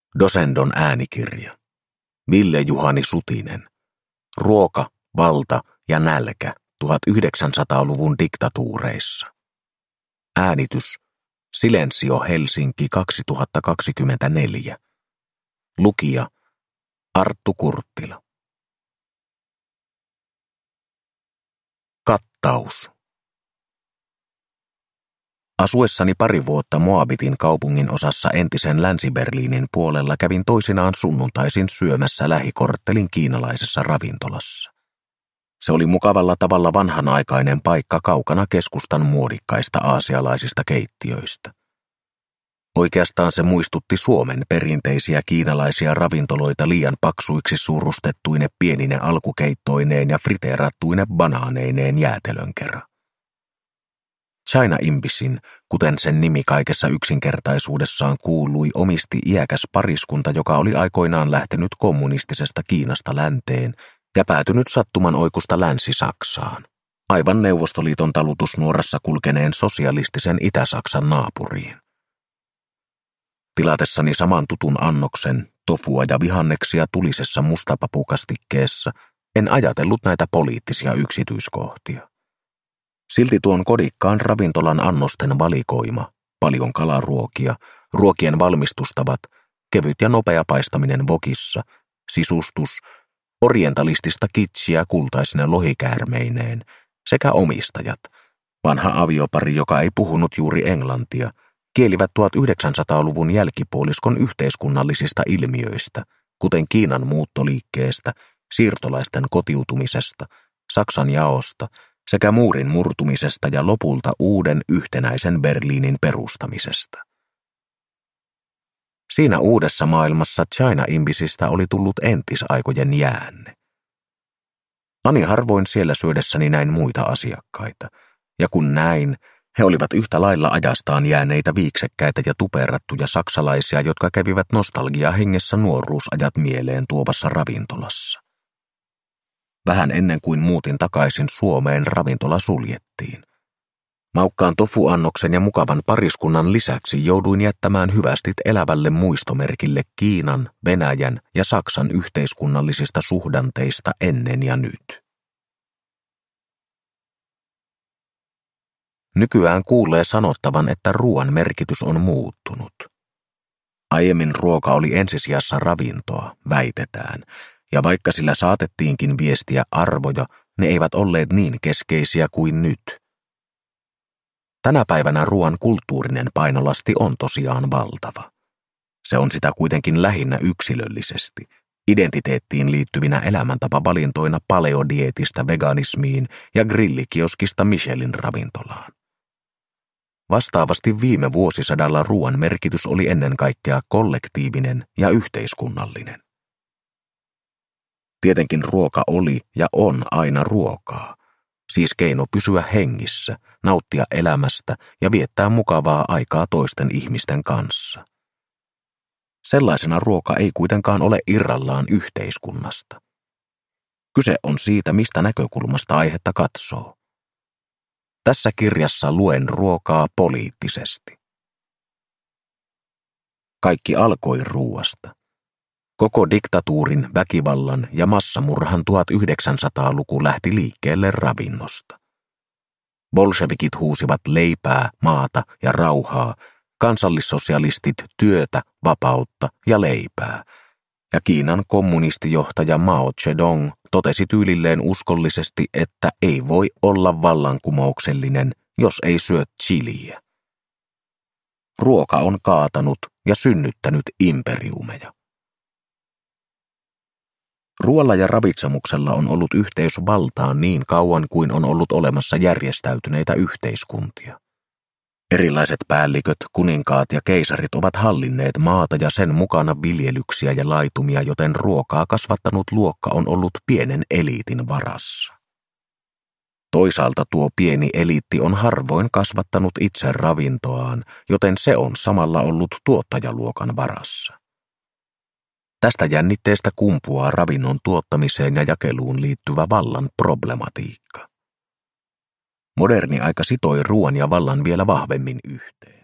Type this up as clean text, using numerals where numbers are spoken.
Dosendon äänikirja. Ville Juhani Sutinen. Ruoka, valta ja nälkä 1900-luvun diktatuureissa. Äänitys. Silensio Helsinki 2024. Lukija. Arttu Kurttila. Kattaus. Asuessani pari vuotta Moabitin kaupungin osassa entisen Länsi-Berliinin puolella kävin toisinaan sunnuntaisin syömässä lähikorttelin kiinalaisessa ravintolassa. Se oli mukavalla tavalla vanhanaikainen paikka kaukana keskustan muodikkaista aasialaisista keittiöistä. Oikeastaan se muistutti Suomen perinteisiä kiinalaisia ravintoloita liian paksuiksi suurustettuine pienine alkukeittoineen ja friteerattuine banaaneineen jäätelön kerran. China Imbissin, kuten sen nimi kaikessa yksinkertaisuudessaan kuului, omisti iäkäs pariskunta, joka oli aikoinaan lähtenyt kommunistisesta Kiinasta länteen ja päätynyt sattuman oikusta Länsi-Saksaan, aivan Neuvostoliiton talutusnuorassa kulkeneen sosialistisen Itä-Saksan naapuriin. Tilatessani saman tutun annoksen, tofua ja vihanneksia tulisessa mustapapukastikkeessa, en ajatellut näitä poliittisia yksityiskohtia. Silti tuon kodikkaan ravintolan annosten valikoima, paljon kalaruokia, ruokien valmistustavat, kevyt ja nopea paistaminen wokissa, sisustus, orientalistista kitsiä kultaisine lohikäärmeineen sekä omistajat, vanha aviopari, joka ei puhunut juuri englantia, kielivät 1900-luvun jälkipuoliskon yhteiskunnallisista ilmiöistä, kuten Kiinan muuttoliikkeestä, siirtolaisten kotiutumisesta, Saksan jaosta sekä muurin murtumisesta ja lopulta uuden yhtenäisen Berliinin perustamisesta. Siinä uudessa maailmassa China Imbisistä oli tullut entisaikojen jäänne. Ani harvoin siellä syödessäni näin muita asiakkaita, ja kun näin, he olivat yhtä lailla ajastaan jääneitä viiksekkäitä ja tuperattuja saksalaisia, jotka kävivät nostalgiahengessä nuoruusajat mieleen tuovassa ravintolassa. Vähän ennen kuin muutin takaisin Suomeen, ravintola suljettiin. Maukkaan tofuannoksen ja mukavan pariskunnan lisäksi jouduin jättämään hyvästit elävälle muistomerkille Kiinan, Venäjän ja Saksan yhteiskunnallisista suhdanteista ennen ja nyt. Nykyään kuulee sanottavan, että ruoan merkitys on muuttunut. Aiemmin ruoka oli ensisijassa ravintoa, väitetään, ja vaikka sillä saatettiinkin viestiä arvoja, ne eivät olleet niin keskeisiä kuin nyt. Tänä päivänä ruoan kulttuurinen painolasti on tosiaan valtava. Se on sitä kuitenkin lähinnä yksilöllisesti, identiteettiin liittyvinä elämäntapavalintoina paleodietistä veganismiin ja grillikioskista Michelin ravintolaan. Vastaavasti viime vuosisadalla ruoan merkitys oli ennen kaikkea kollektiivinen ja yhteiskunnallinen. Tietenkin ruoka oli ja on aina ruokaa, siis keino pysyä hengissä, nauttia elämästä ja viettää mukavaa aikaa toisten ihmisten kanssa. Sellaisena ruoka ei kuitenkaan ole irrallaan yhteiskunnasta. Kyse on siitä, mistä näkökulmasta aihetta katsoo. Tässä kirjassa luen ruokaa poliittisesti. Kaikki alkoi ruuasta. Koko diktatuurin, väkivallan ja massamurhan 1900-luku lähti liikkeelle ravinnosta. Bolshevikit huusivat leipää, maata ja rauhaa, kansallissosialistit työtä, vapautta ja leipää, ja Kiinan kommunistijohtaja Mao Zedong totesi tyylilleen uskollisesti, että ei voi olla vallankumouksellinen, jos ei syö chiliä. Ruoka on kaatanut ja synnyttänyt imperiumeja. Ruoalla ja ravitsemuksella on ollut yhteys valtaan niin kauan kuin on ollut olemassa järjestäytyneitä yhteiskuntia. Erilaiset päälliköt, kuninkaat ja keisarit ovat hallinneet maata ja sen mukana viljelyksiä ja laitumia, joten ruokaa kasvattanut luokka on ollut pienen eliitin varassa. Toisaalta tuo pieni eliitti on harvoin kasvattanut itse ravintoaan, joten se on samalla ollut tuottajaluokan varassa. Tästä jännitteestä kumpuaa ravinnon tuottamiseen ja jakeluun liittyvä vallan problematiikka. Moderni aika sitoi ruoan ja vallan vielä vahvemmin yhteen.